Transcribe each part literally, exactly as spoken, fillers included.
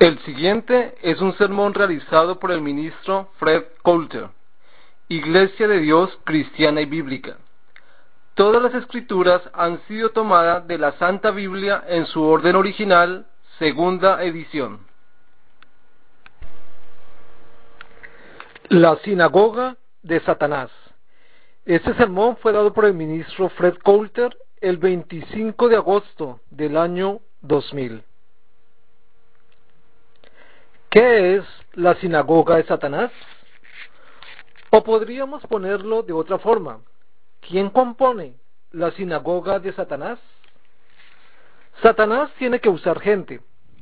El siguiente es un sermón realizado por el ministro Fred Coulter, Iglesia de Dios Cristiana y Bíblica. Todas las escrituras han sido tomadas de la Santa Biblia en su orden original, segunda edición. La sinagoga de Satanás. Este sermón fue dado por el ministro Fred Coulter el veinticinco de agosto del año dos mil. ¿Qué es la sinagoga de Satanás? O podríamos ponerlo de otra forma. ¿Quién compone la sinagoga de Satanás? Satanás tiene que usar gente.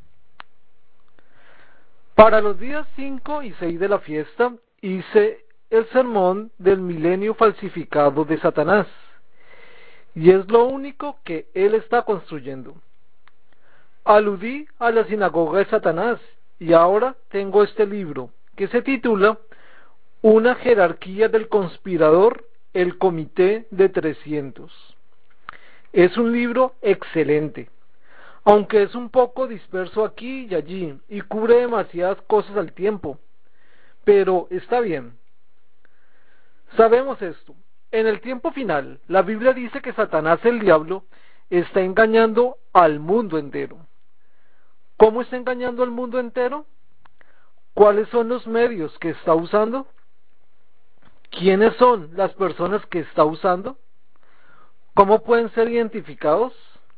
Para los días cinco y seis de la fiesta hice el sermón del milenio falsificado de Satanás, y es lo único que él está construyendo. Aludí a la sinagoga de Satanás, y ahora tengo este libro que se titula Una jerarquía del conspirador, el comité de trescientos. Es un libro excelente, aunque es un poco disperso aquí y allí y cubre demasiadas cosas al tiempo, pero está bien. Sabemos esto. En el tiempo final, la Biblia dice que Satanás, el diablo, está engañando al mundo entero. ¿Cómo está engañando al mundo entero? ¿Cuáles son los medios que está usando? ¿Quiénes son las personas que está usando? ¿Cómo pueden ser identificados?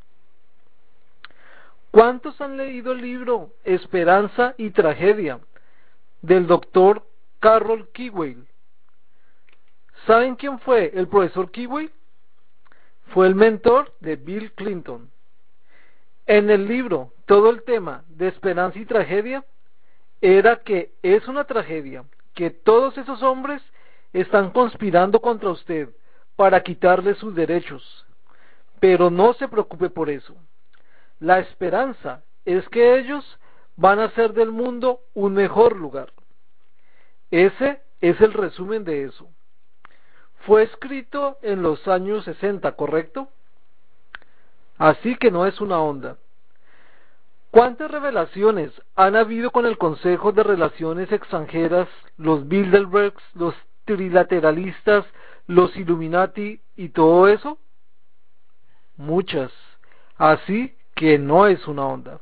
¿Cuántos han leído el libro Esperanza y Tragedia del doctor Carroll Keywell? ¿Saben quién fue el profesor Keywell? Fue el mentor de Bill Clinton. En el libro, todo el tema de Esperanza y Tragedia era que es una tragedia, que todos esos hombres están conspirando contra usted para quitarle sus derechos. Pero no se preocupe por eso. La esperanza es que ellos van a hacer del mundo un mejor lugar. Ese es el resumen de eso. Fue escrito en los años sesenta, ¿correcto? Así que no es una onda. ¿Cuántas revelaciones han habido con el Consejo de Relaciones Extranjeras, los Bilderbergs, los trilateralistas, los Illuminati y todo eso? Muchas. Así que no es una onda.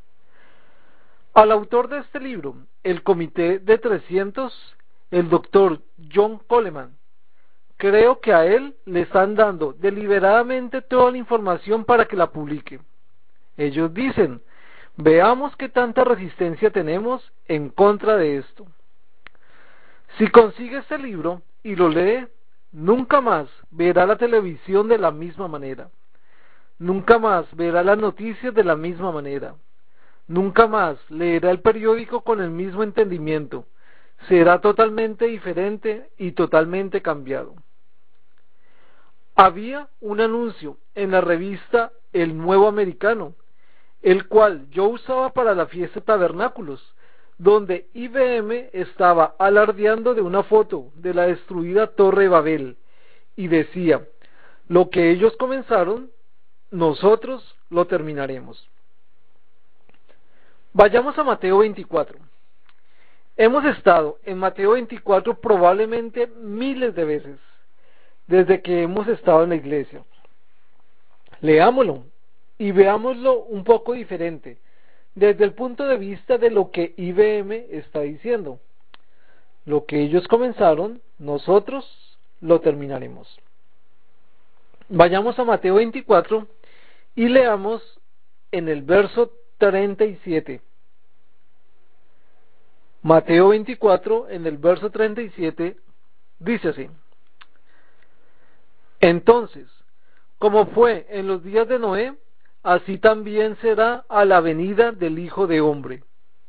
Al autor de este libro, el Comité de trescientos, el doctor John Coleman, creo que a él le están dando deliberadamente toda la información para que la publique. Ellos dicen, veamos qué tanta resistencia tenemos en contra de esto. Si consigue este libro y lo lee, nunca más verá la televisión de la misma manera. Nunca más verá las noticias de la misma manera. Nunca más leerá el periódico con el mismo entendimiento. Será totalmente diferente y totalmente cambiado. Había un anuncio en la revista El Nuevo Americano, el cual yo usaba para la fiesta Tabernáculos, donde I B M estaba alardeando de una foto de la destruida Torre de Babel, y decía, lo que ellos comenzaron, nosotros lo terminaremos. Vayamos a Mateo veinticuatro. Hemos estado en Mateo veinticuatro probablemente miles de veces, desde que hemos estado en la iglesia. Leámoslo y veámoslo un poco diferente, desde el punto de vista de lo que I B M está diciendo. Lo que ellos comenzaron, nosotros lo terminaremos. Vayamos a Mateo veinticuatro y leamos en el verso treinta y siete. Mateo veinticuatro, en el verso treinta y siete, dice así. Entonces, como fue en los días de Noé, así también será a la venida del Hijo de Hombre.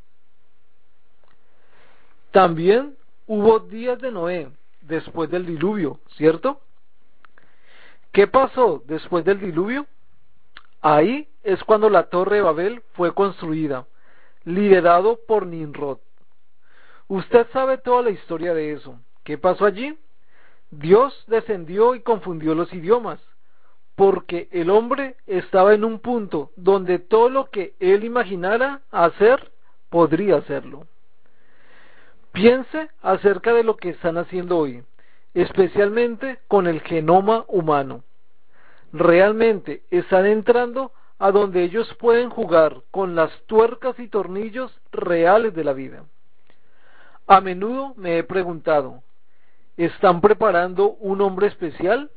También hubo días de Noé después del diluvio, ¿cierto? ¿Qué pasó después del diluvio? Ahí es cuando la Torre de Babel fue construida, liderado por Nimrod. Usted sabe toda la historia de eso. ¿Qué pasó allí? Dios descendió y confundió los idiomas, porque el hombre estaba en un punto donde todo lo que él imaginara hacer podría hacerlo. Piense acerca de lo que están haciendo hoy, especialmente con el genoma humano. Realmente están entrando a donde ellos pueden jugar con las tuercas y tornillos reales de la vida. A menudo me he preguntado, ¿están preparando un hombre especial?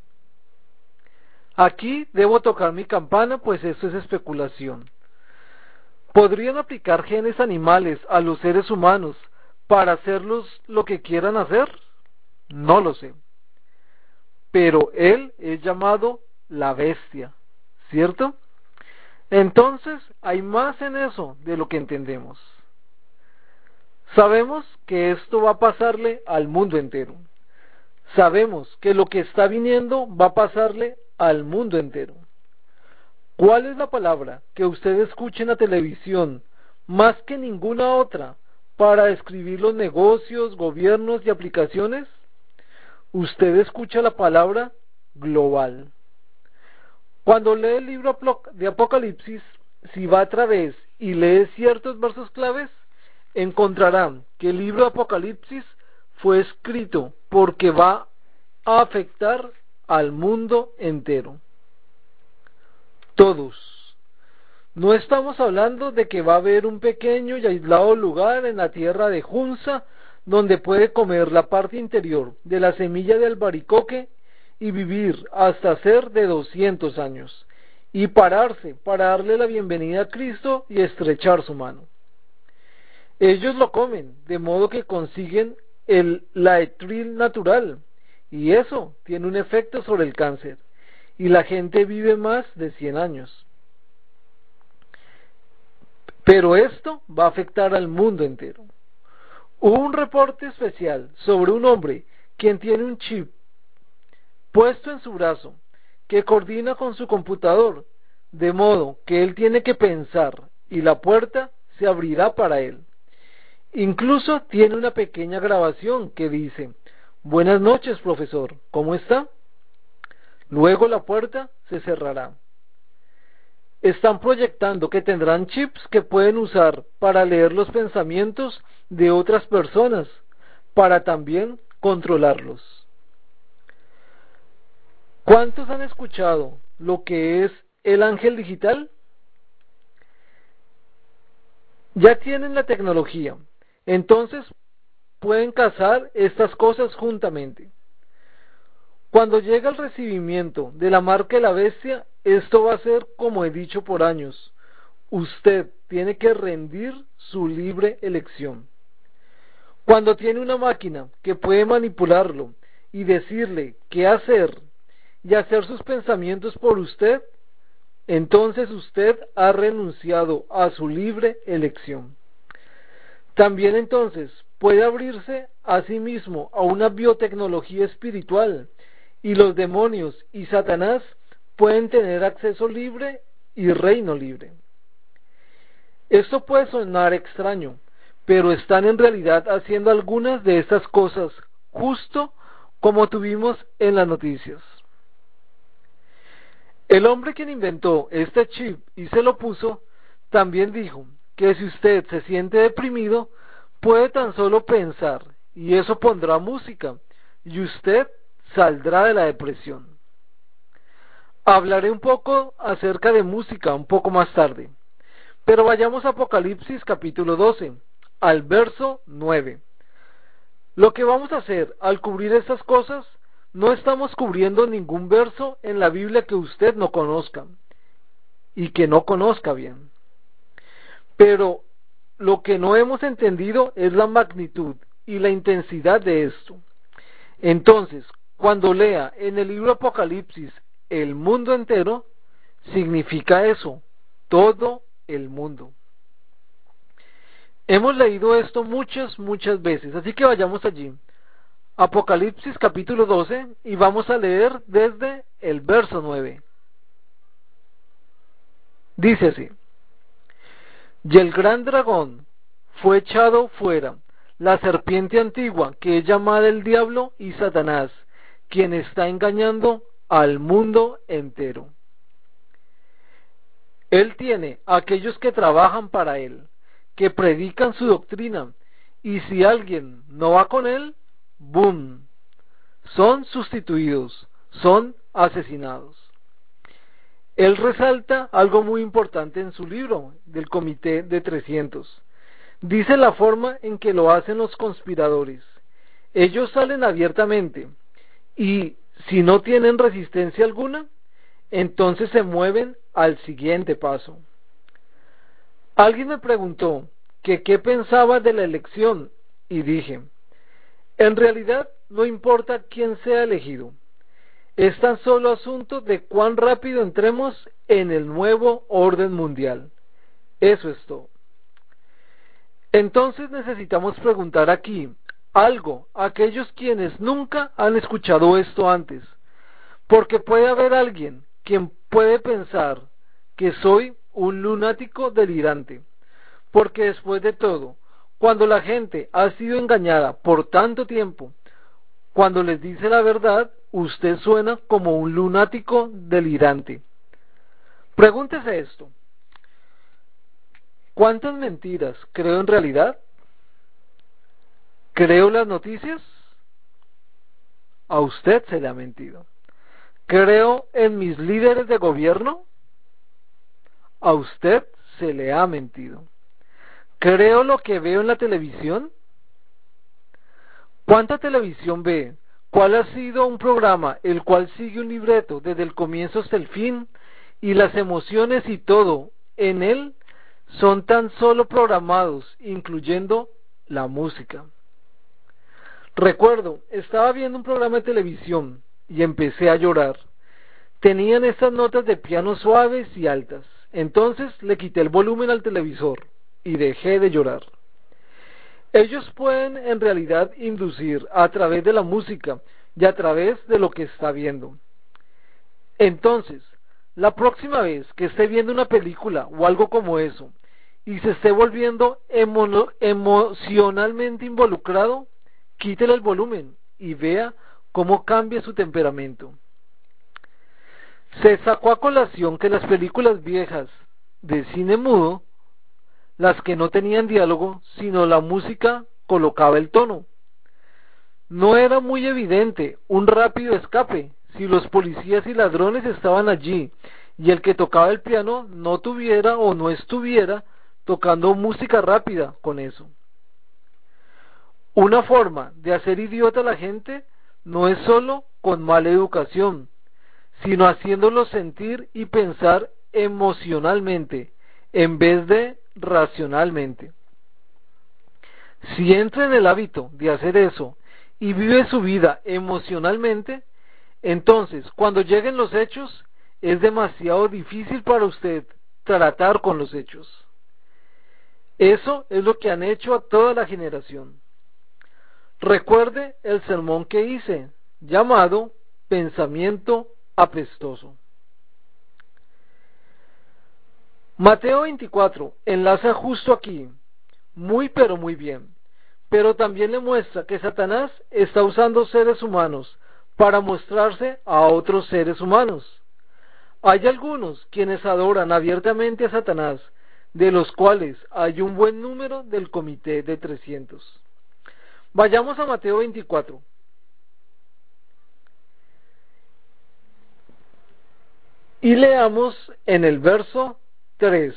Aquí debo tocar mi campana, pues esto es especulación. ¿Podrían aplicar genes animales a los seres humanos para hacerlos lo que quieran hacer? No lo sé. Pero él es llamado la bestia, ¿cierto? Entonces hay más en eso de lo que entendemos. Sabemos que esto va a pasarle al mundo entero. Sabemos que lo que está viniendo va a pasarle al mundo entero. ¿Cuál es la palabra que usted escucha en la televisión más que ninguna otra para describir los negocios, gobiernos y aplicaciones? Usted escucha la palabra global. Cuando lee el libro de Apocalipsis, si va a través y lee ciertos versos claves, encontrará que el libro de Apocalipsis fue escrito porque va a afectar al mundo entero. Todos. No estamos hablando de que va a haber un pequeño y aislado lugar en la tierra de Hunza donde puede comer la parte interior de la semilla de albaricoque y vivir hasta ser de doscientos años y pararse para darle la bienvenida a Cristo y estrechar su mano. Ellos lo comen, de modo que consiguen el laetril natural, y eso tiene un efecto sobre el cáncer, y la gente vive más de cien años. Pero esto va a afectar al mundo entero. Hubo un reporte especial sobre un hombre quien tiene un chip puesto en su brazo que coordina con su computador, de modo que él tiene que pensar y la puerta se abrirá para él. Incluso tiene una pequeña grabación que dice: "Buenas noches, profesor, ¿cómo está?". Luego la puerta se cerrará. Están proyectando que tendrán chips que pueden usar para leer los pensamientos de otras personas, para también controlarlos. ¿Cuántos han escuchado lo que es el ángel digital? Ya tienen la tecnología, entonces pueden cazar estas cosas juntamente. Cuando llega el recibimiento de la marca de la bestia, esto va a ser como he dicho por años. Usted tiene que rendir su libre elección. Cuando tiene una máquina que puede manipularlo y decirle qué hacer y hacer sus pensamientos por usted, entonces usted ha renunciado a su libre elección. También entonces puede abrirse a sí mismo a una biotecnología espiritual, y los demonios y Satanás pueden tener acceso libre y reino libre. Esto puede sonar extraño, pero están en realidad haciendo algunas de estas cosas, justo como tuvimos en las noticias. El hombre quien inventó este chip y se lo puso, también dijo que si usted se siente deprimido, puede tan solo pensar, y eso pondrá música, y usted saldrá de la depresión. Hablaré un poco acerca de música un poco más tarde, pero vayamos a Apocalipsis capítulo doce, al verso nueve. Lo que vamos a hacer al cubrir estas cosas, no estamos cubriendo ningún verso en la Biblia que usted no conozca, y que no conozca bien. Pero lo que no hemos entendido es la magnitud y la intensidad de esto. Entonces, cuando lea en el libro Apocalipsis el mundo entero, significa eso, todo el mundo. Hemos leído esto muchas, muchas veces, así que vayamos allí. Apocalipsis capítulo doce, y vamos a leer desde el verso nueve. Dice así: "Y el gran dragón fue echado fuera, la serpiente antigua, que es llamada el diablo y Satanás, quien está engañando al mundo entero. Él tiene a aquellos que trabajan para él, que predican su doctrina, y si alguien no va con él, ¡boom!, son sustituidos, son asesinados. Él resalta algo muy importante en su libro del Comité de trescientos. Dice la forma en que lo hacen los conspiradores. Ellos salen abiertamente y si no tienen resistencia alguna, entonces se mueven al siguiente paso. Alguien me preguntó que qué pensaba de la elección y dije, en realidad no importa quién sea elegido. Es tan solo asunto de cuán rápido entremos en el nuevo orden mundial. Eso es todo. Entonces necesitamos preguntar aquí algo a aquellos quienes nunca han escuchado esto antes, porque puede haber alguien quien puede pensar que soy un lunático delirante, porque después de todo, cuando la gente ha sido engañada por tanto tiempo, cuando les dice la verdad, usted suena como un lunático delirante. Pregúntese esto: ¿cuántas mentiras creo en realidad? ¿Creo las noticias? A usted se le ha mentido. ¿Creo en mis líderes de gobierno? A usted se le ha mentido. ¿Creo lo que veo en la televisión? ¿Cuánta televisión ve? ¿Cuál ha sido un programa el cual sigue un libreto desde el comienzo hasta el fin, y las emociones y todo en él son tan solo programados, incluyendo la música? Recuerdo, estaba viendo un programa de televisión y empecé a llorar. Tenían estas notas de piano suaves y altas. Entonces le quité el volumen al televisor y dejé de llorar. Ellos pueden en realidad inducir a través de la música y a través de lo que está viendo. Entonces, la próxima vez que esté viendo una película o algo como eso y se esté volviendo emo emocionalmente involucrado, quítele el volumen y vea cómo cambia su temperamento. Se sacó a colación que las películas viejas de cine mudo, las que no tenían diálogo, sino la música colocaba el tono. No era muy evidente un rápido escape si los policías y ladrones estaban allí y el que tocaba el piano no tuviera o no estuviera tocando música rápida con eso. Una forma de hacer idiota a la gente no es solo con mala educación, sino haciéndolos sentir y pensar emocionalmente en vez de racionalmente. Si entra en el hábito de hacer eso y vive su vida emocionalmente, entonces cuando lleguen los hechos es demasiado difícil para usted tratar con los hechos. Eso es lo que han hecho a toda la generación. Recuerde el sermón que hice, llamado Pensamiento Apestoso. Mateo veinticuatro enlaza justo aquí, muy pero muy bien, pero también le muestra que Satanás está usando seres humanos para mostrarse a otros seres humanos. Hay algunos quienes adoran abiertamente a Satanás, de los cuales hay un buen número del Comité de trescientos. Vayamos a Mateo veinticuatro. Y leamos en el verso tres.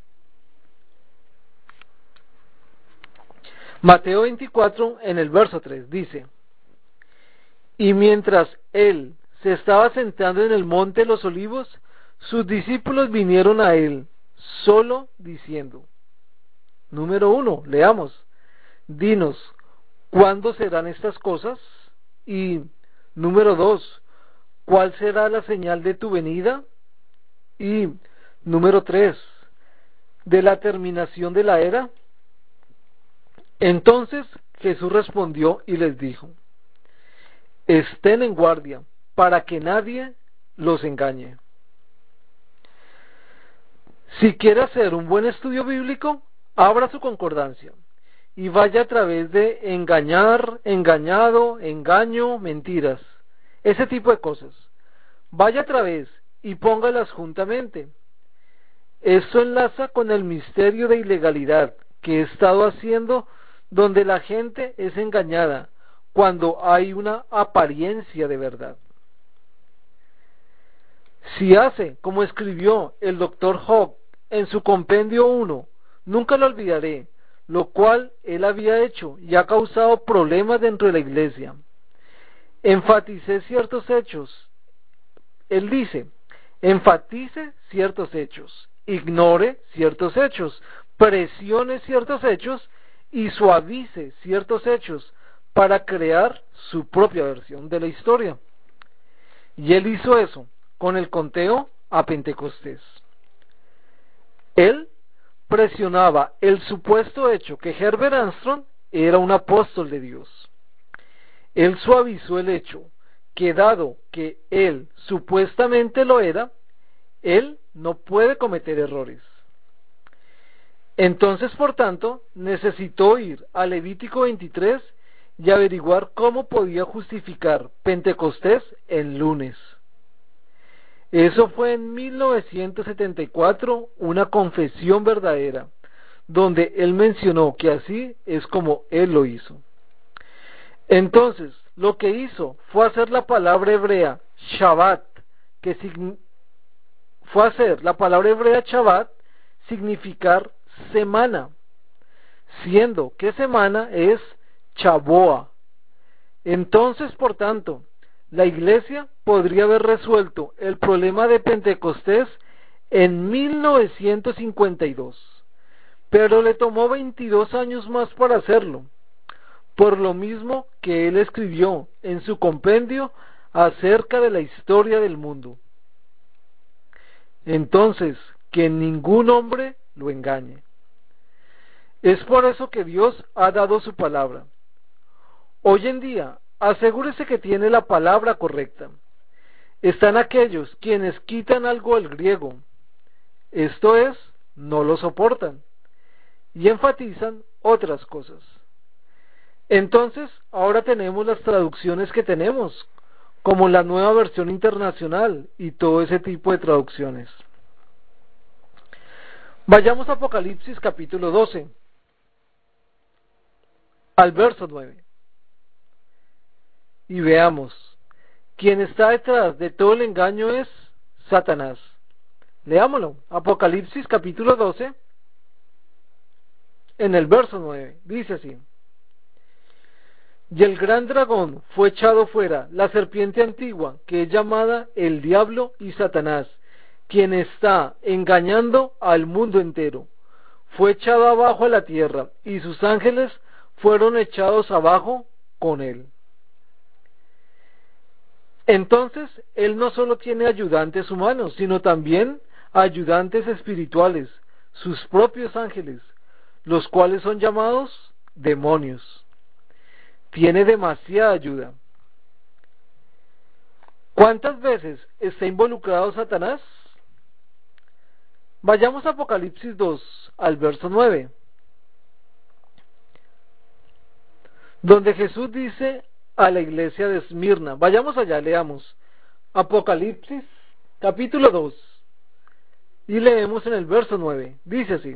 Mateo veinticuatro en el verso tres dice: y mientras él se estaba sentando en el monte de los olivos, sus discípulos vinieron a él, solo diciendo, número uno, leamos, dinos, ¿cuándo serán estas cosas? Y número dos, ¿cuál será la señal de tu venida? Y número tres, ¿de la terminación de la era? Entonces Jesús respondió y les dijo, estén en guardia para que nadie los engañe. Si quiere hacer un buen estudio bíblico, abra su concordancia y vaya a través de engañar, engañado, engaño, mentiras, ese tipo de cosas. Vaya a través y póngalas juntamente. Esto enlaza con el misterio de ilegalidad que he estado haciendo donde la gente es engañada cuando hay una apariencia de verdad. Si hace como escribió el doctor Hogg en su compendio uno, nunca lo olvidaré, lo cual él había hecho y ha causado problemas dentro de la iglesia. Enfaticé ciertos hechos. Él dice, enfatice ciertos hechos, ignore ciertos hechos, presione ciertos hechos y suavice ciertos hechos para crear su propia versión de la historia. Y él hizo eso con el conteo a Pentecostés. Él presionaba el supuesto hecho que Herbert Armstrong era un apóstol de Dios. Él suavizó el hecho que dado que él supuestamente lo era, él no puede cometer errores. Entonces, por tanto, necesitó ir a Levítico veintitrés y averiguar cómo podía justificar Pentecostés en lunes. Eso fue en mil novecientos setenta y cuatro, una confesión verdadera, donde él mencionó que así es como él lo hizo. Entonces, lo que hizo fue hacer la palabra hebrea Shabbat, que sign... fue hacer la palabra hebrea Shabbat significar semana, siendo que semana es Chaboa. Entonces, por tanto, la iglesia podría haber resuelto el problema de Pentecostés en mil novecientos cincuenta y dos, pero le tomó veintidós años más para hacerlo, por lo mismo que él escribió en su compendio acerca de la historia del mundo. Entonces, que ningún hombre lo engañe. Es por eso que Dios ha dado su palabra. Hoy en día, asegúrese que tiene la palabra correcta. Están aquellos quienes quitan algo del griego, esto es, no lo soportan, y enfatizan otras cosas. Entonces, ahora tenemos las traducciones que tenemos, como la Nueva Versión Internacional y todo ese tipo de traducciones. Vayamos a Apocalipsis capítulo doce, al verso nueve, y veamos, quien está detrás de todo el engaño es Satanás. Leámoslo, Apocalipsis capítulo doce, en el verso nueve, dice así: y el gran dragón fue echado fuera, la serpiente antigua, que es llamada el diablo y Satanás, quien está engañando al mundo entero. Fue echado abajo a la tierra, y sus ángeles fueron echados abajo con él. Entonces, él no solo tiene ayudantes humanos, sino también ayudantes espirituales, sus propios ángeles, los cuales son llamados demonios. Tiene demasiada ayuda. ¿Cuántas veces está involucrado Satanás? Vayamos a Apocalipsis dos, al verso nueve, donde Jesús dice a la iglesia de Esmirna. Vayamos allá, leamos Apocalipsis capítulo dos y leemos en el verso nueve. Dice así: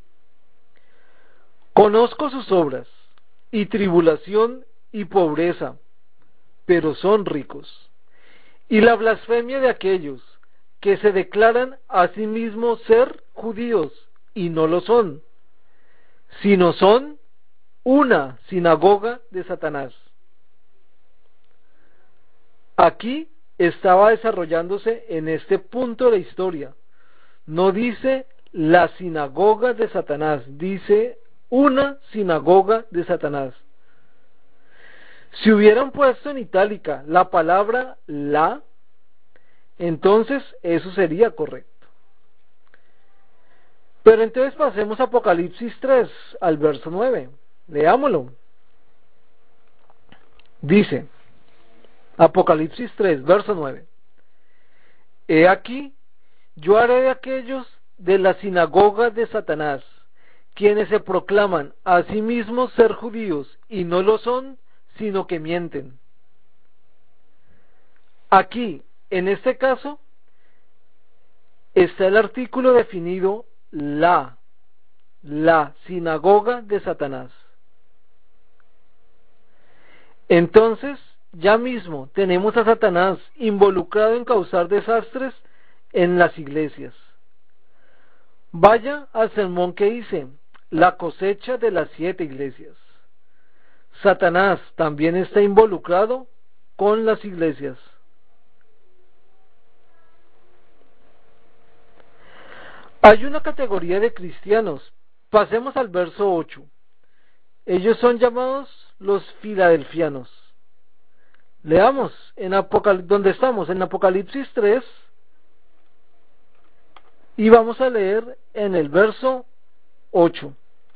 conozco sus obras y tribulación y pobreza, pero son ricos, y la blasfemia de aquellos que se declaran a sí mismos ser judíos y no lo son, sino son una sinagoga de Satanás. Aquí estaba desarrollándose en este punto de la historia. No dice la sinagoga de Satanás, dice una sinagoga de Satanás. Si hubieran puesto en itálica la palabra la, entonces eso sería correcto. Pero entonces pasemos a Apocalipsis tres, al verso nueve. Leámoslo. Dice, Apocalipsis tres, verso nueve: he aquí, yo haré de aquellos de la sinagoga de Satanás, quienes se proclaman a sí mismos ser judíos y no lo son, sino que mienten. Aquí, en este caso, está el artículo definido la. la sinagoga de Satanás. Entonces, ya mismo tenemos a Satanás involucrado en causar desastres en las iglesias. Vaya al sermón que hice, la cosecha de las siete iglesias. Satanás también está involucrado con las iglesias. Hay una categoría de cristianos. Pasemos al verso ocho. Ellos son llamados los filadelfianos. Leamos en Apocal- donde estamos, en Apocalipsis tres, y vamos a leer en el verso ocho.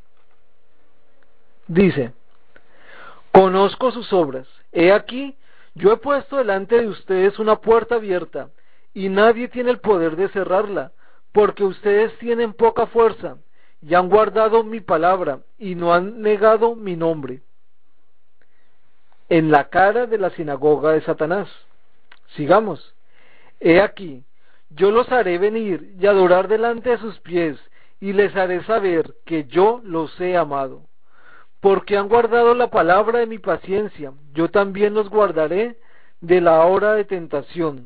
Dice: conozco sus obras. He aquí, yo he puesto delante de ustedes una puerta abierta, y nadie tiene el poder de cerrarla, porque ustedes tienen poca fuerza, y han guardado mi palabra, y no han negado mi nombre. En la cara de la sinagoga de Satanás. Sigamos. He aquí, yo los haré venir y adorar delante de sus pies, y les haré saber que yo los he amado. Porque han guardado la palabra de mi paciencia, yo también los guardaré de la hora de tentación,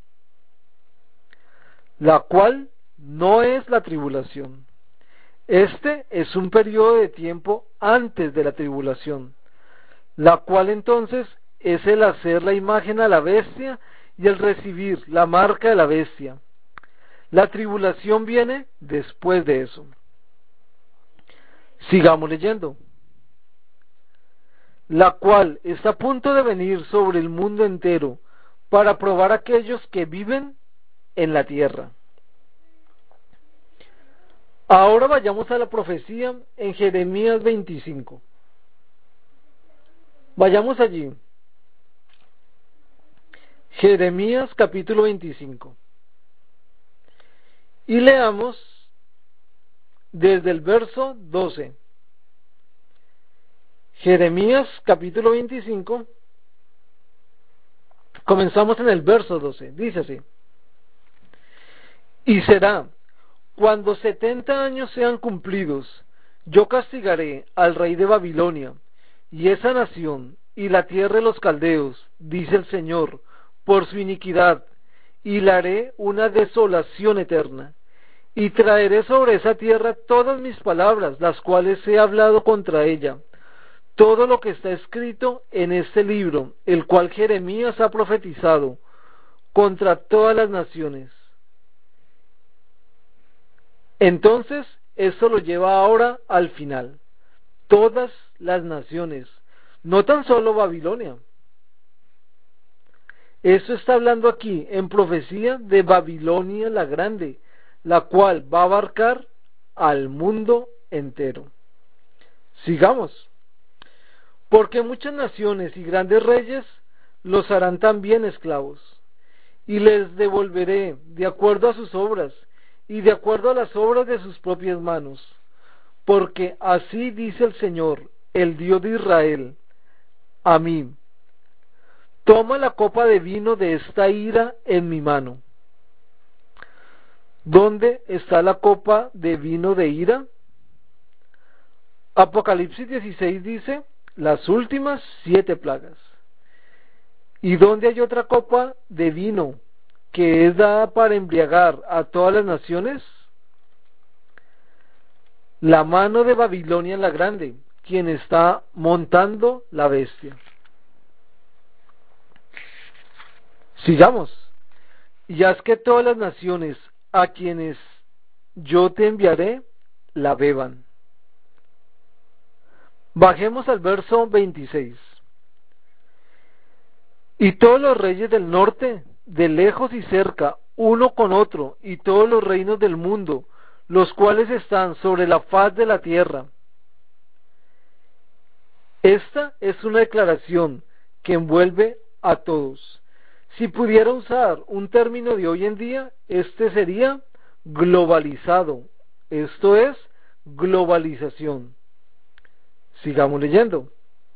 la cual no es la tribulación. Este es un periodo de tiempo antes de la tribulación, la cual entonces es el hacer la imagen a la bestia y el recibir la marca de la bestia. La tribulación viene después de eso. Sigamos leyendo. La cual está a punto de venir sobre el mundo entero para probar a aquellos que viven en la tierra. Ahora vayamos a la profecía en Jeremías veinticinco. Vayamos allí. Jeremías capítulo veinticinco. Y leamos desde el verso doce. Jeremías capítulo veinticinco. Comenzamos en el verso doce. Dice así: y será, cuando setenta años sean cumplidos, yo castigaré al rey de Babilonia, y esa nación, y la tierra de los caldeos, dice el Señor, por su iniquidad, y la haré una desolación eterna. Y traeré sobre esa tierra todas mis palabras, las cuales he hablado contra ella, todo lo que está escrito en este libro, el cual Jeremías ha profetizado contra todas las naciones. Entonces, esto lo lleva ahora al final. Todas las naciones, no tan solo Babilonia. Eso está hablando aquí en profecía de Babilonia la Grande, la cual va a abarcar al mundo entero. Sigamos. Porque muchas naciones y grandes reyes los harán también esclavos, y les devolveré de acuerdo a sus obras, y de acuerdo a las obras de sus propias manos. Porque así dice el Señor, el Dios de Israel, a mí: toma la copa de vino de esta ira en mi mano. ¿Dónde está la copa de vino de ira? Apocalipsis dieciséis dice: las últimas siete plagas. ¿Y dónde hay otra copa de vino que es dada para embriagar a todas las naciones? La mano de Babilonia la Grande, quien está montando la bestia. Sigamos. Y haz que todas las naciones a quienes yo te enviaré la beban. Bajemos al verso veintiséis. Y todos los reyes del norte, de lejos y cerca, uno con otro, y todos los reinos del mundo, los cuales están sobre la faz de la tierra. Esta es una declaración que envuelve a todos. Si pudiera usar un término de hoy en día, este sería globalizado. Esto es globalización. Sigamos leyendo.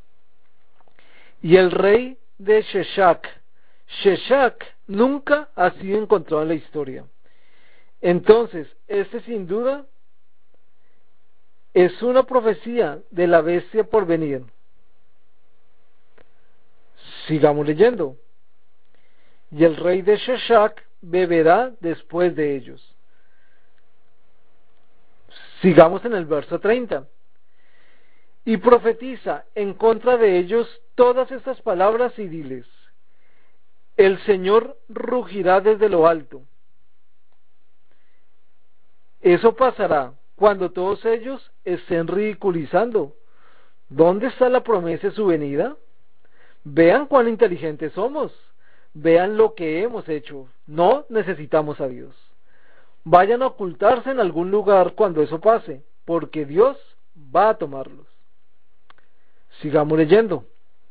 Y el rey de Sheshak. Sheshak nunca ha sido encontrado en la historia. Entonces, este sin duda Es una profecía de la bestia por venir. Sigamos leyendo. Y el rey de Sheshak beberá después de ellos. Sigamos en el verso treinta. Y profetiza en contra de ellos todas estas palabras y diles: el Señor rugirá desde lo alto. Eso pasará cuando todos ellos estén ridiculizando. ¿Dónde está la promesa de su venida? Vean cuán inteligentes somos. Vean lo que hemos hecho. No necesitamos a Dios. Vayan a ocultarse en algún lugar cuando eso pase, porque Dios va a tomarlos. Sigamos leyendo.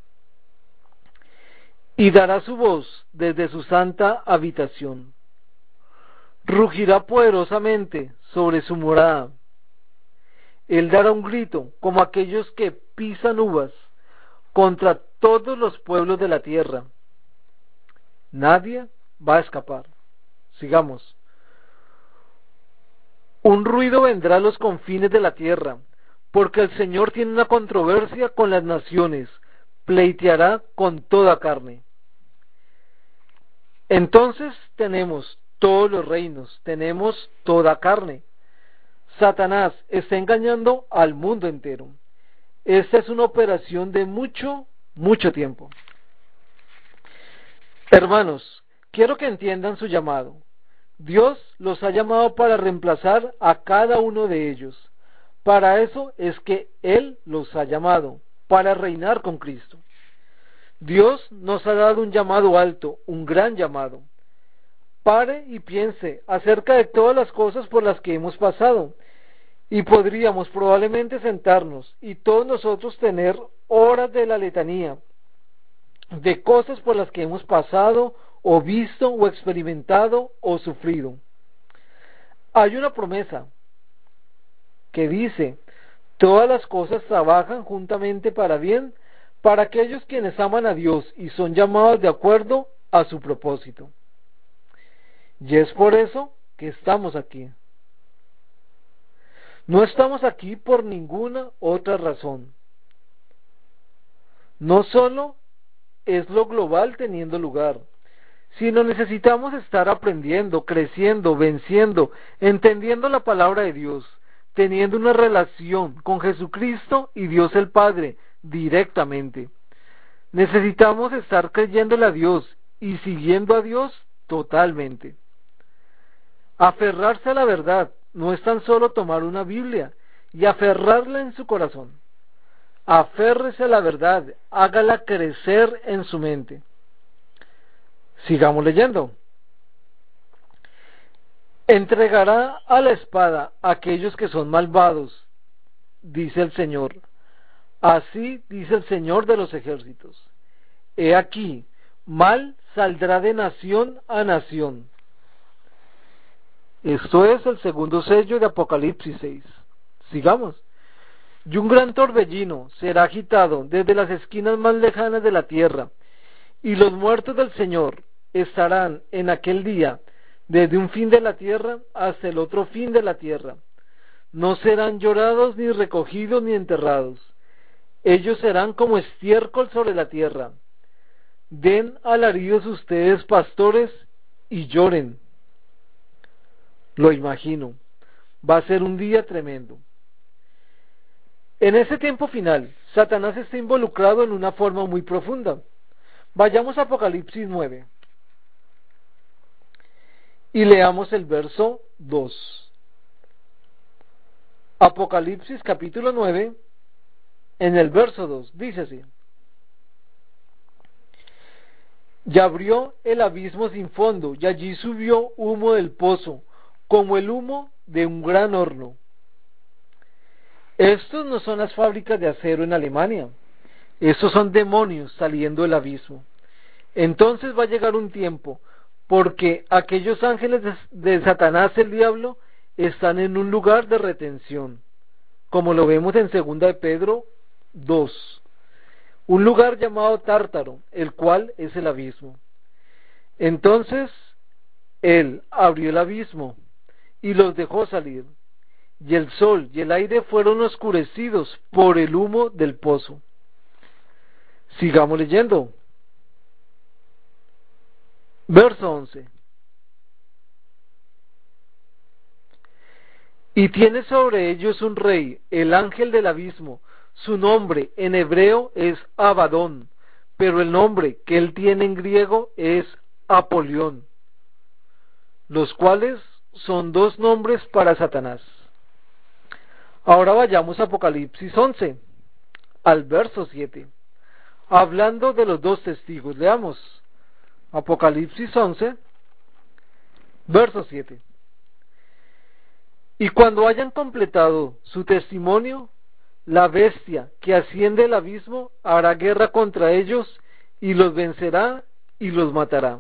Y dará su voz desde su santa habitación. Rugirá poderosamente sobre su morada. Él dará un grito como aquellos que pisan uvas contra todos los pueblos de la tierra. Nadie va a escapar. Sigamos. Un ruido vendrá a los confines de la tierra, porque el Señor tiene una controversia con las naciones, pleiteará con toda carne. Entonces tenemos todos los reinos, tenemos toda carne. Satanás está engañando al mundo entero. Esta es una operación de mucho, mucho tiempo. Hermanos, quiero que entiendan su llamado. Dios los ha llamado para reemplazar a cada uno de ellos. Para eso es que Él los ha llamado, para reinar con Cristo. Dios nos ha dado un llamado alto, un gran llamado. Pare y piense acerca de todas las cosas por las que hemos pasado, y podríamos probablemente sentarnos y todos nosotros tener horas de la letanía de cosas por las que hemos pasado o visto o experimentado o sufrido. Hay una promesa que dice: todas las cosas trabajan juntamente para bien para aquellos quienes aman a Dios y son llamados de acuerdo a su propósito. Y es por eso que estamos aquí. No estamos aquí por ninguna otra razón. No solo es lo global teniendo lugar, sino necesitamos estar aprendiendo, creciendo, venciendo, entendiendo la palabra de Dios, teniendo una relación con Jesucristo y Dios el Padre directamente. Necesitamos estar creyéndole a Dios y siguiendo a Dios totalmente. Aferrarse a la verdad no es tan solo tomar una Biblia y aferrarla en su corazón. Aférrese a la verdad, hágala crecer en su mente. Sigamos leyendo. Entregará a la espada a aquellos que son malvados, dice el Señor. Así dice el Señor de los ejércitos. He aquí, mal saldrá de nación a nación. Esto es el segundo sello de Apocalipsis seis. Sigamos. Y un gran torbellino será agitado desde las esquinas más lejanas de la tierra, y los muertos del Señor estarán en aquel día desde un fin de la tierra hasta el otro fin de la tierra. No serán llorados, ni recogidos, ni enterrados. Ellos serán como estiércol sobre la tierra. Den alaridos ustedes, pastores, y lloren. Lo imagino. Va a ser un día tremendo. En ese tiempo final, Satanás está involucrado en una forma muy profunda. Vayamos a Apocalipsis nueve. Y leamos el verso dos. Apocalipsis capítulo nueve, en el verso dos, dice así: y abrió el abismo sin fondo, y allí subió humo del pozo, como el humo de un gran horno. Estos no son las fábricas de acero en Alemania, estos son demonios saliendo del abismo. Entonces va a llegar un tiempo, porque aquellos ángeles de, de Satanás, el diablo, están en un lugar de retención, como lo vemos en segunda de Pedro dos, un lugar llamado Tártaro, el cual es el abismo. Entonces él abrió el abismo y los dejó salir, y el sol y el aire fueron oscurecidos por el humo del pozo. Sigamos leyendo. Verso once. Y tiene sobre ellos un rey, el ángel del abismo. Su nombre en hebreo es Abadón, pero el nombre que él tiene en griego es Apolión, los cuales son dos nombres para Satanás. Ahora vayamos a Apocalipsis once, al verso siete, hablando de los dos testigos. Leamos Apocalipsis once, verso siete. Y cuando hayan completado su testimonio, la bestia que asciende al abismo hará guerra contra ellos y los vencerá y los matará.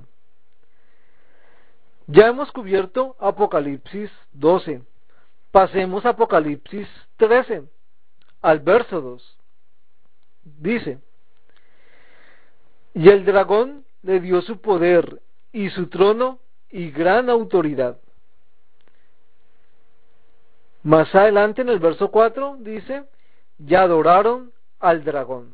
Ya hemos cubierto Apocalipsis doce. Pasemos a Apocalipsis trece, al verso dos. Dice: y el dragón le dio su poder y su trono y gran autoridad. Más adelante en el verso cuatro dice: y adoraron al dragón.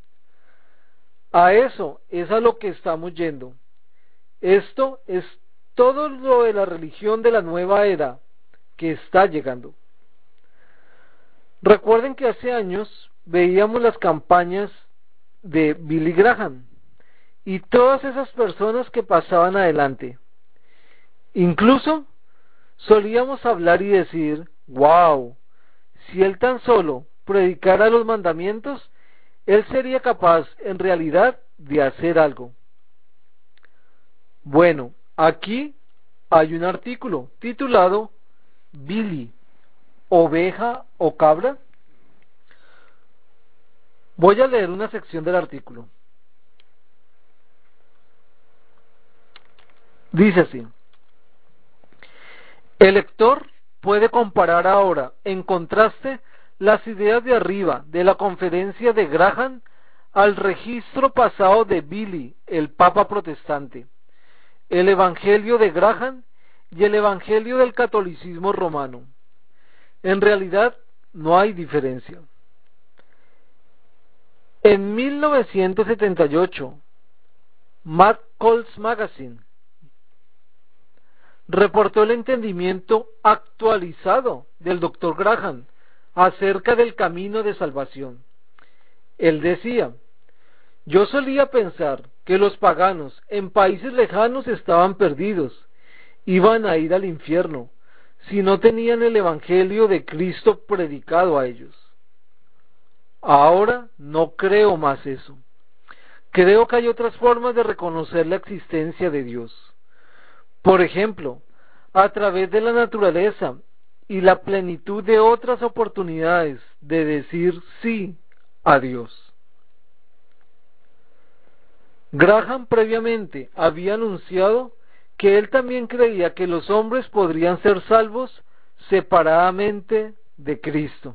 A eso es a lo que estamos yendo. Esto es todo lo de la religión de la nueva era que está llegando. Recuerden que hace años veíamos las campañas de Billy Graham y todas esas personas que pasaban adelante. Incluso solíamos hablar y decir: wow, si él tan solo predicara los mandamientos, él sería capaz en realidad de hacer algo. Bueno, aquí hay un artículo titulado Billy, oveja o cabra. Voy a leer una sección del artículo. Dice así: el lector puede comparar ahora, en contraste, las ideas de arriba de la conferencia de Graham al registro pasado de Billy, el Papa protestante, el Evangelio de Graham y el Evangelio del catolicismo romano. En realidad, no hay diferencia. En mil novecientos setenta y ocho, Matt Coles Magazine reportó el entendimiento actualizado del doctor Graham acerca del camino de salvación. Él decía: yo solía pensar que los paganos en países lejanos estaban perdidos, iban a ir al infierno, si no tenían el Evangelio de Cristo predicado a ellos. Ahora no creo más eso. Creo que hay otras formas de reconocer la existencia de Dios. Por ejemplo, a través de la naturaleza y la plenitud de otras oportunidades de decir sí a Dios. Graham previamente había anunciado que él también creía que los hombres podrían ser salvos separadamente de Cristo.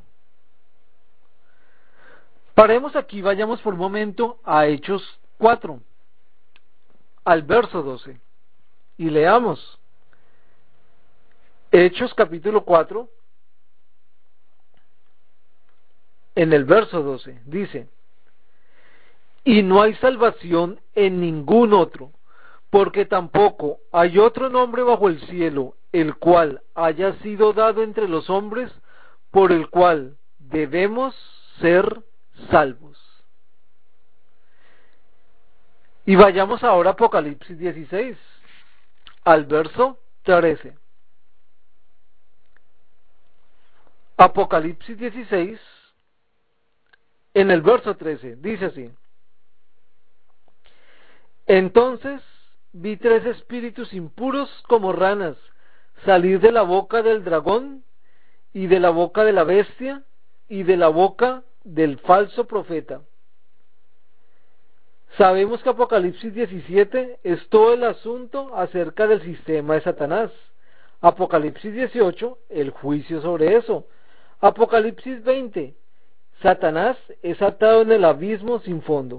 Paremos aquí, vayamos por un momento a Hechos cuatro, al verso doce, y leamos. Hechos capítulo cuatro, en el verso doce, dice: y no hay salvación en ningún otro, porque tampoco hay otro nombre bajo el cielo, el cual haya sido dado entre los hombres, por el cual debemos ser salvos. Y vayamos ahora a Apocalipsis dieciséis, al verso trece. Apocalipsis dieciséis, en el verso trece, dice así: entonces vi tres espíritus impuros como ranas salir de la boca del dragón y de la boca de la bestia y de la boca del falso profeta. Sabemos que Apocalipsis diecisiete es todo el asunto acerca del sistema de Satanás. Apocalipsis dieciocho, el juicio sobre eso. Apocalipsis veinte, Satanás es atado en el abismo sin fondo.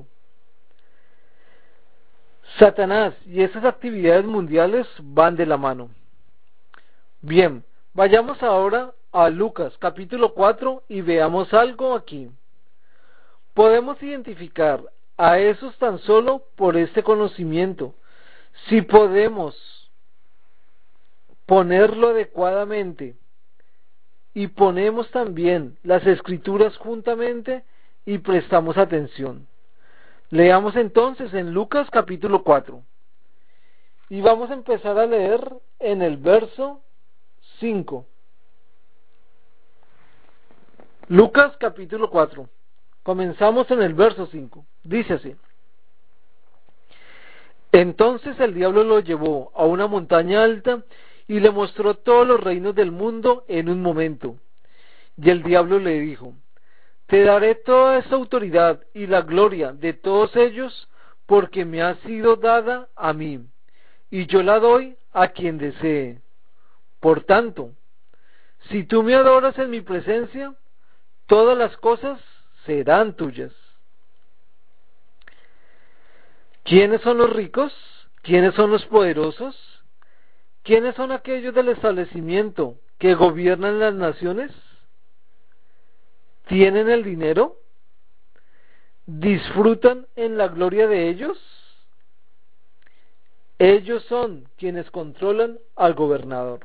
Satanás y esas actividades mundiales van de la mano. Bien, vayamos ahora a a Lucas capítulo cuatro y veamos algo aquí. Podemos identificar a esos tan solo por este conocimiento. Si podemos ponerlo adecuadamente y ponemos también las escrituras juntamente y prestamos atención. Leamos entonces en Lucas capítulo cuatro y vamos a empezar a leer en el verso cinco. Lucas capítulo cuatro. Comenzamos en el verso cinco. Dice así: Entonces el diablo lo llevó a una montaña alta y le mostró todos los reinos del mundo en un momento. Y el diablo le dijo: Te daré toda esta autoridad y la gloria de todos ellos, porque me ha sido dada a mí, y yo la doy a quien desee. Por tanto, si tú me adoras en mi presencia, todas las cosas serán tuyas. ¿Quiénes son los ricos? ¿Quiénes son los poderosos? ¿Quiénes son aquellos del establecimiento que gobiernan las naciones? ¿Tienen el dinero? ¿Disfrutan en la gloria de ellos? Ellos son quienes controlan al gobernador.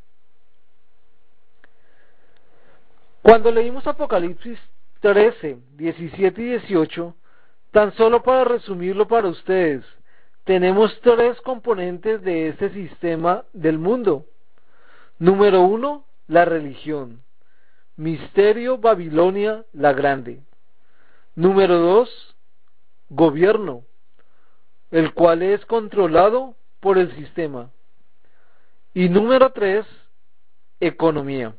Cuando leímos Apocalipsis trece, diecisiete y dieciocho, tan solo para resumirlo para ustedes, tenemos tres componentes de este sistema del mundo. Número uno, la religión. Misterio Babilonia la Grande. Número dos, gobierno, el cual es controlado por el sistema. Y número tres, economía.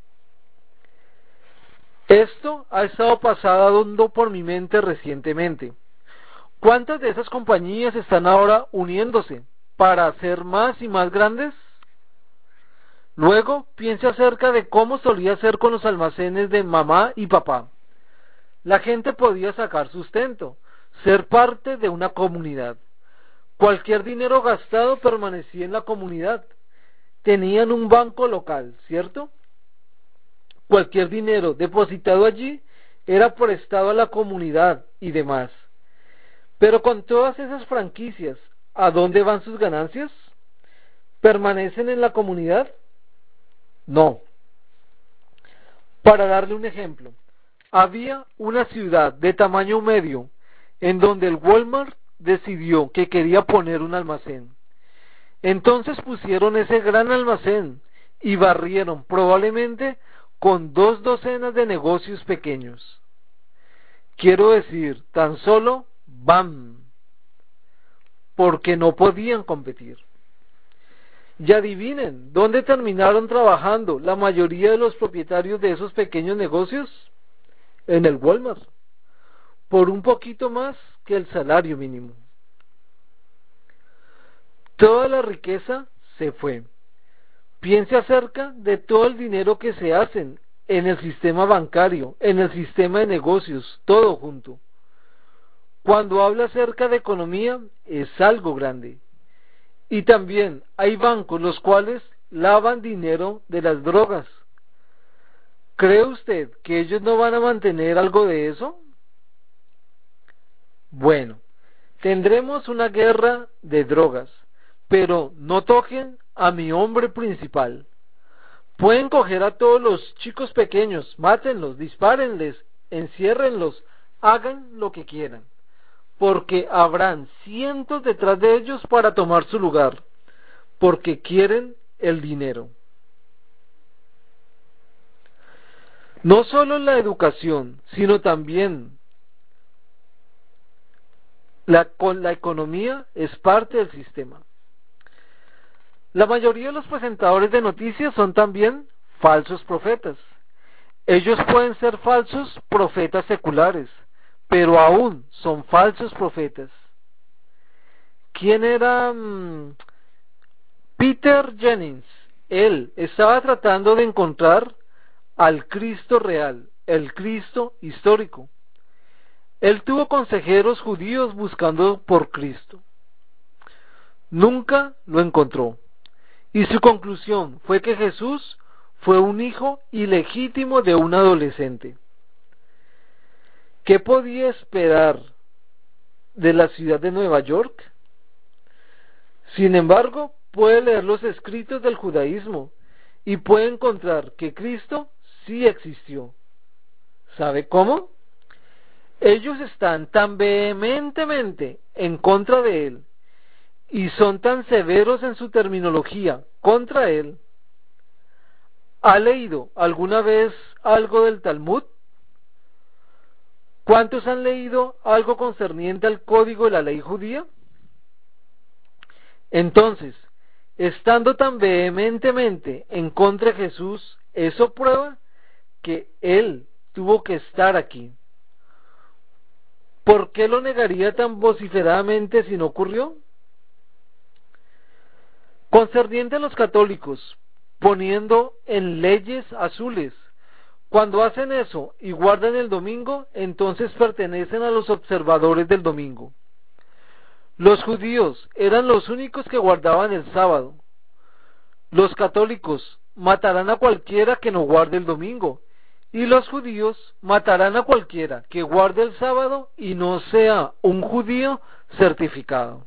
Esto ha estado pasando por mi mente recientemente. ¿Cuántas de esas compañías están ahora uniéndose para ser más y más grandes? Luego, piense acerca de cómo solía ser con los almacenes de mamá y papá. La gente podía sacar sustento, ser parte de una comunidad. Cualquier dinero gastado permanecía en la comunidad. Tenían un banco local, ¿cierto? Cualquier dinero depositado allí era prestado a la comunidad y demás. Pero con todas esas franquicias, ¿a dónde van sus ganancias? ¿Permanecen en la comunidad? No. Para darle un ejemplo, había una ciudad de tamaño medio en donde el Walmart decidió que quería poner un almacén. Entonces pusieron ese gran almacén y barrieron probablemente con dos docenas de negocios pequeños. Quiero decir, tan solo ¡bam! Porque no podían competir. Y adivinen, ¿dónde terminaron trabajando la mayoría de los propietarios de esos pequeños negocios? En el Walmart, por un poquito más que el salario mínimo. Toda la riqueza se fue. Piense acerca de todo el dinero que se hacen en el sistema bancario, en el sistema de negocios, todo junto. Cuando habla acerca de economía, es algo grande. Y también hay bancos los cuales lavan dinero de las drogas. ¿Cree usted que ellos no van a mantener algo de eso? Bueno, tendremos una guerra de drogas, pero no toquen a mi hombre principal. Pueden coger a todos los chicos pequeños, mátenlos, dispárenles, enciérrenlos, hagan lo que quieran, porque habrán cientos detrás de ellos para tomar su lugar, porque quieren el dinero. No solo la educación, sino también la, con la economía es parte del sistema. La mayoría de los presentadores de noticias son también falsos profetas. Ellos pueden ser falsos profetas seculares, pero aún son falsos profetas. ¿Quién era um, Peter Jennings? Él estaba tratando de encontrar al Cristo real, el Cristo histórico. Él tuvo consejeros judíos buscando por Cristo. Nunca lo encontró. Y su conclusión fue que Jesús fue un hijo ilegítimo de un adolescente. ¿Qué podía esperar de la ciudad de Nueva York? Sin embargo, puede leer los escritos del judaísmo y puede encontrar que Cristo sí existió. ¿Sabe cómo? Ellos están tan vehementemente en contra de él y son tan severos en su terminología contra él. ¿Ha leído alguna vez algo del Talmud? ¿Cuántos han leído algo concerniente al código de la ley judía? Entonces, estando tan vehementemente en contra de Jesús, eso prueba que él tuvo que estar aquí. ¿Por qué lo negaría tan vociferadamente si no ocurrió? Concerniente a los católicos, poniendo en leyes azules, cuando hacen eso y guardan el domingo, entonces pertenecen a los observadores del domingo. Los judíos eran los únicos que guardaban el sábado. Los católicos matarán a cualquiera que no guarde el domingo, y los judíos matarán a cualquiera que guarde el sábado y no sea un judío certificado.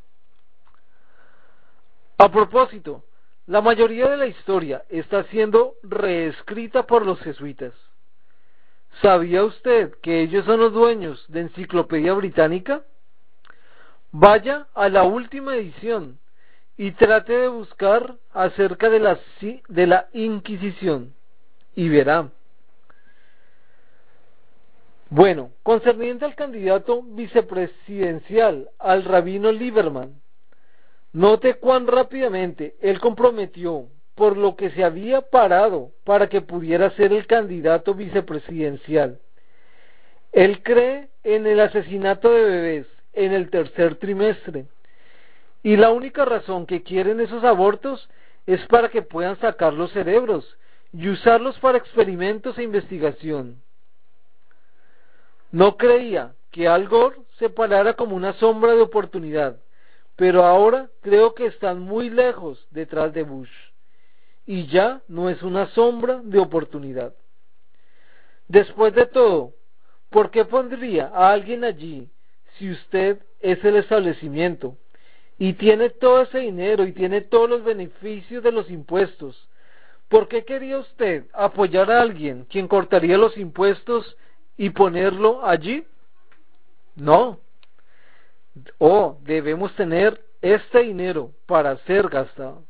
A propósito, la mayoría de la historia está siendo reescrita por los jesuitas. ¿Sabía usted que ellos son los dueños de Enciclopedia Británica? Vaya a la última edición y trate de buscar acerca de la, de la Inquisición y verá. Bueno, concerniente al candidato vicepresidencial, al rabino Lieberman, note cuán rápidamente él comprometió por lo que se había parado para que pudiera ser el candidato vicepresidencial. Él cree en el asesinato de bebés en el tercer trimestre, y la única razón que quieren esos abortos es para que puedan sacar los cerebros y usarlos para experimentos e investigación. No creía que Al Gore se parara como una sombra de oportunidad, pero ahora creo que están muy lejos detrás de Bush, y ya no es una sombra de oportunidad. Después de todo, ¿por qué pondría a alguien allí si usted es el establecimiento y tiene todo ese dinero y tiene todos los beneficios de los impuestos? ¿Por qué quería usted apoyar a alguien quien cortaría los impuestos y ponerlo allí? No. Oh, debemos tener este dinero para ser gastado.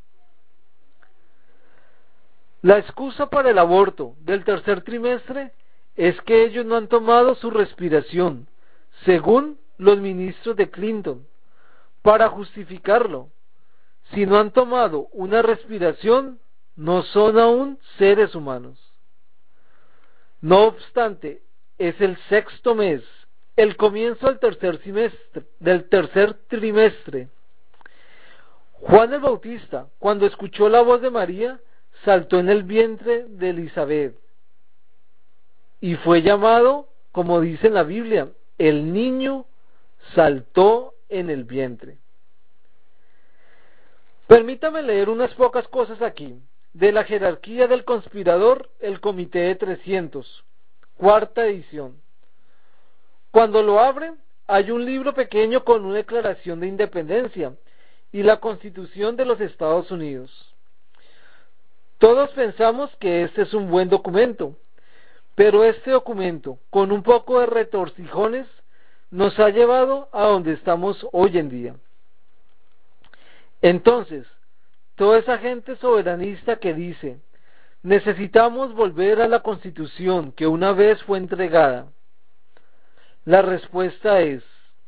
La excusa para el aborto del tercer trimestre es que ellos no han tomado su respiración, según los ministros de Clinton, para justificarlo. Si no han tomado una respiración, no son aún seres humanos. No obstante, es el sexto mes, el comienzo del tercer semestre, del tercer trimestre. Juan el Bautista, cuando escuchó la voz de María, saltó en el vientre de Elizabeth y fue llamado, como dice en la Biblia, el niño saltó en el vientre. Permítame leer unas pocas cosas aquí, de la jerarquía del conspirador, el Comité de trescientos, cuarta edición. Cuando lo abre, hay un libro pequeño con una declaración de independencia y la Constitución de los Estados Unidos. Todos pensamos que este es un buen documento, pero este documento, con un poco de retorcijones, nos ha llevado a donde estamos hoy en día. Entonces, toda esa gente soberanista que dice, necesitamos volver a la Constitución que una vez fue entregada, la respuesta es,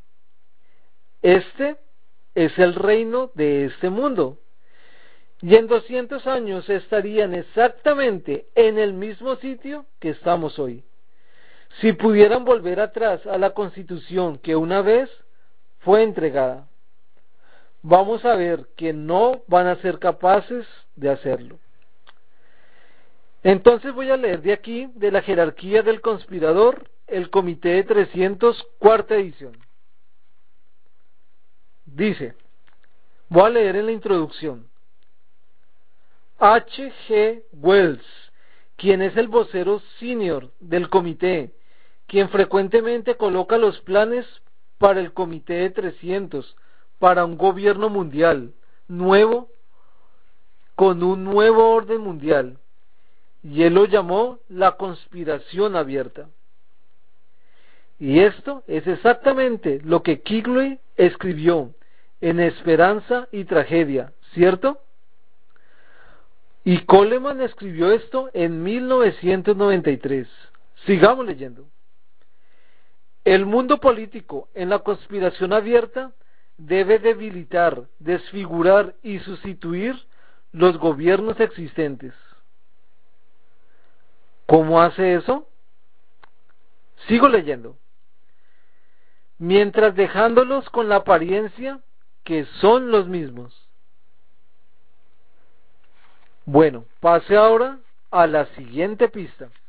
este es el reino de este mundo. Y en doscientos años estarían exactamente en el mismo sitio que estamos hoy. Si pudieran volver atrás a la Constitución que una vez fue entregada, vamos a ver que no van a ser capaces de hacerlo. Entonces voy a leer de aquí, de la jerarquía del conspirador, el Comité de trescientos, cuarta edición. Dice, voy a leer en la introducción. H G Wells quien es el vocero senior del comité, quien frecuentemente coloca los planes para el comité de trescientos, para un gobierno mundial nuevo, con un nuevo orden mundial, y él lo llamó la conspiración abierta. Y esto es exactamente lo que Kigley escribió en Esperanza y Tragedia, ¿cierto? Y Coleman escribió esto en mil novecientos noventa y tres. Sigamos leyendo. El mundo político en la conspiración abierta debe debilitar, desfigurar y sustituir los gobiernos existentes. ¿Cómo hace eso? Sigo leyendo. Mientras dejándolos con la apariencia que son los mismos. Bueno, pase ahora a la siguiente pista.